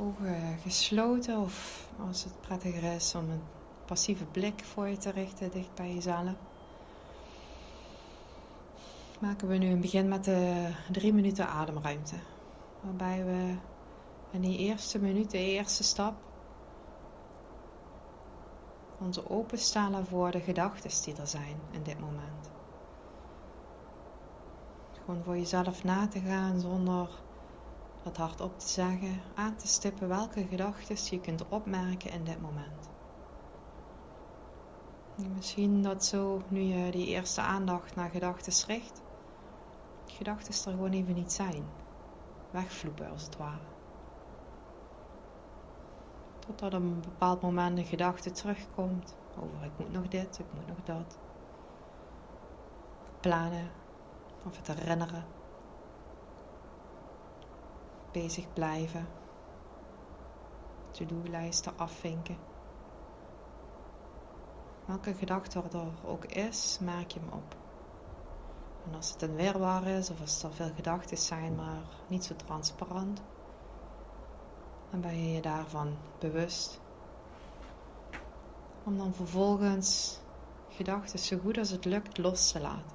Ogen gesloten of als het prettiger is om een passieve blik voor je te richten dicht bij jezelf. Maken we nu een begin met de 3 minuten ademruimte. Waarbij we in die eerste minuut, de eerste stap, ons openstellen voor de gedachten die er zijn in dit moment. Gewoon voor jezelf na te gaan zonder dat hardop te zeggen, aan te stippen welke gedachten je kunt opmerken in dit moment. En misschien dat zo, nu je die eerste aandacht naar gedachten richt, gedachten er gewoon even niet zijn. Wegvloepen als het ware. Totdat op een bepaald moment een gedachte terugkomt over ik moet nog dit, ik moet nog dat. Plannen of het herinneren. Bezig blijven. To-do-lijsten afvinken. Welke gedachte er ook is, merk je hem op. En als het een wirwar is of als er veel gedachten zijn, maar niet zo transparant, dan ben je je daarvan bewust. Om dan vervolgens gedachten zo goed als het lukt los te laten.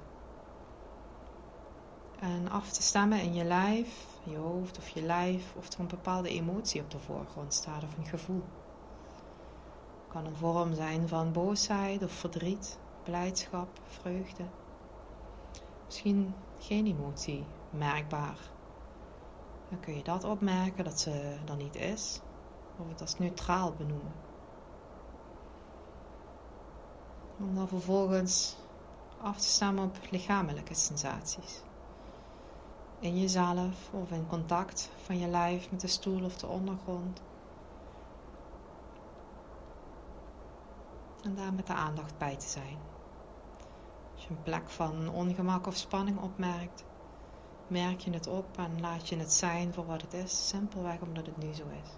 En af te stemmen in je lijf, je hoofd of je lijf, of er een bepaalde emotie op de voorgrond staat of een gevoel. Het kan een vorm zijn van boosheid of verdriet, blijdschap, vreugde. Misschien geen emotie merkbaar. Dan kun je dat opmerken dat ze er niet is, of het als neutraal benoemen. Om dan vervolgens af te stemmen op lichamelijke sensaties. In jezelf of in contact van je lijf met de stoel of de ondergrond. En daar met de aandacht bij te zijn. Als je een plek van ongemak of spanning opmerkt, merk je het op en laat je het zijn voor wat het is, simpelweg omdat het nu zo is.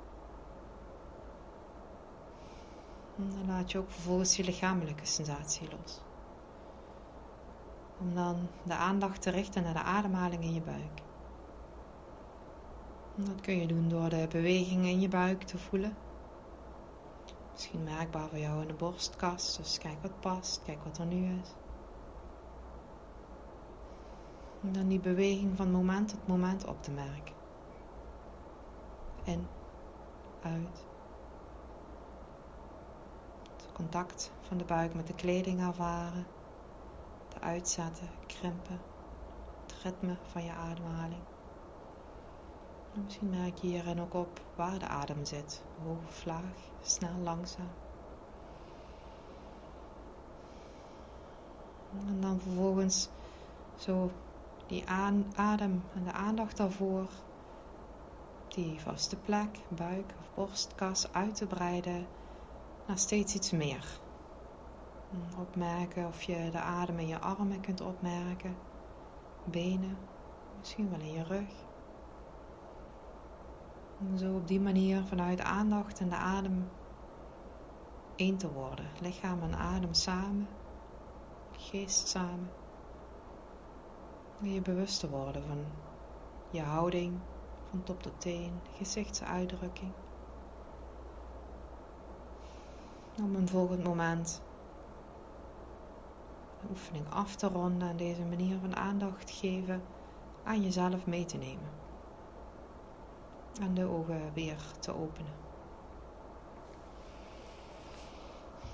En dan laat je ook vervolgens je lichamelijke sensatie los. Om dan de aandacht te richten naar de ademhaling in je buik. En dat kun je doen door de bewegingen in je buik te voelen. Misschien merkbaar voor jou in de borstkas, dus kijk wat past, kijk wat er nu is. En dan die beweging van moment tot moment op te merken. In, uit. Het contact van de buik met de kleding ervaren. Het uitzetten, krimpen. Het ritme van je ademhaling. En misschien merk je hierin ook op waar de adem zit. Hoog of laag, snel, langzaam. En dan vervolgens zo die adem en de aandacht daarvoor, die vaste plek, buik of borstkas uit te breiden naar steeds iets meer. Opmerken of je de adem in je armen kunt opmerken, benen, misschien wel in je rug. Om zo op die manier vanuit aandacht en de adem één te worden. Lichaam en adem samen, geest samen. En je bewust te worden van je houding, van top tot teen, gezichtsuitdrukking. Om een volgend moment de oefening af te ronden en deze manier van aandacht geven aan jezelf mee te nemen. En de ogen weer te openen.